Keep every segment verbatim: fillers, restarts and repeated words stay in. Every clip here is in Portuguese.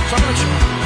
Só um minutinho.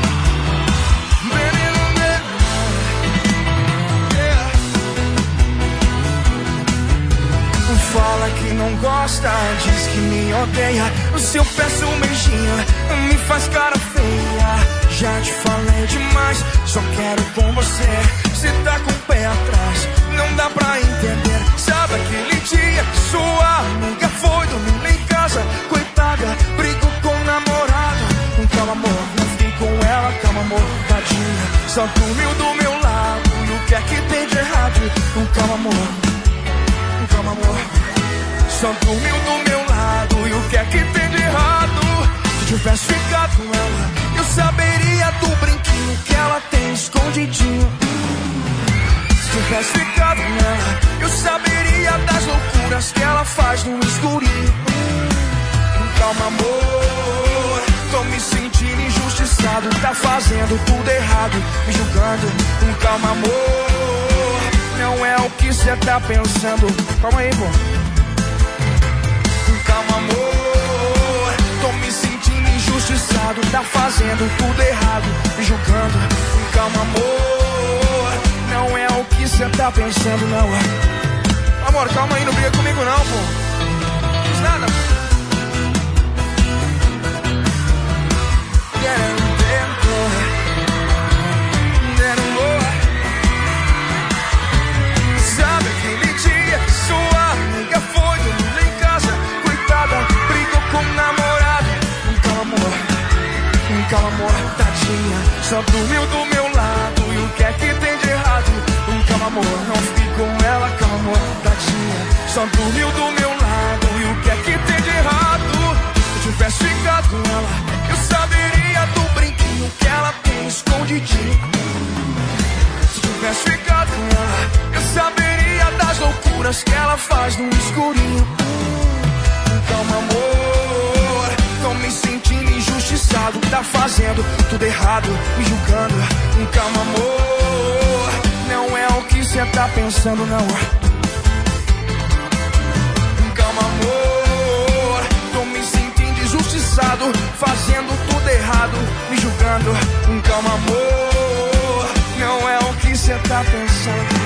Fala que não gosta, diz que me odeia. O seu péssimo beijinho me faz cara feia. Já te falei demais, só quero com você. Cê tá com o pé atrás, não dá pra entender. Sabe aquele dia que sua amiga foi dormir em casa? Coitada, brigou com o namorado. Calma amor, não fiquei com ela, calma amor, tadinha. Só dormiu do meu lado, e o que é que tem de errado? Calma amor, calma amor. Só dormiu do meu lado, e o que é que tem de errado? Se tivesse ficado com ela, eu saberia do brinquinho que ela tem escondidinho. Se tivesse ficado com ela, eu saberia das loucuras que ela faz no escurinho. Calma amor, tô me sentindo injustiçado. Tá fazendo tudo errado, me julgando. Calma amor, não é o que cê tá pensando. Calma aí, pô. Calma amor, tô me sentindo injustiçado. Tá fazendo tudo errado, me julgando. Calma amor, não é o que cê tá pensando não. Amor, calma aí, não briga comigo não, pô. Não fiz nada. Sabe aquele dia que sua amiga foi dormir em casa? Coitada, brigou com o namorado. Calma amor, calma amor, tadinha. Só dormiu do meu lado, e o que é que tem de errado? Calma amor, não fiquei com ela, calma amor, tadinha. Só dormiu do meu lado, e o que é que tem de errado? Se eu tivesse ficado com ela, eu saberia do brinquinho que ela tem escondidinho. Se tivesse ficado com ela, eu saberia das loucuras que ela faz no escurinho. Calma amor, tô me sentindo injustiçado. Tá fazendo tudo errado, me julgando. Calma amor, não é o que cê tá pensando não. Calma amor, tô me sentindo injustiçado. Fazendo tudo errado, me julgando. Calma amor, não é o que cê tá pensando.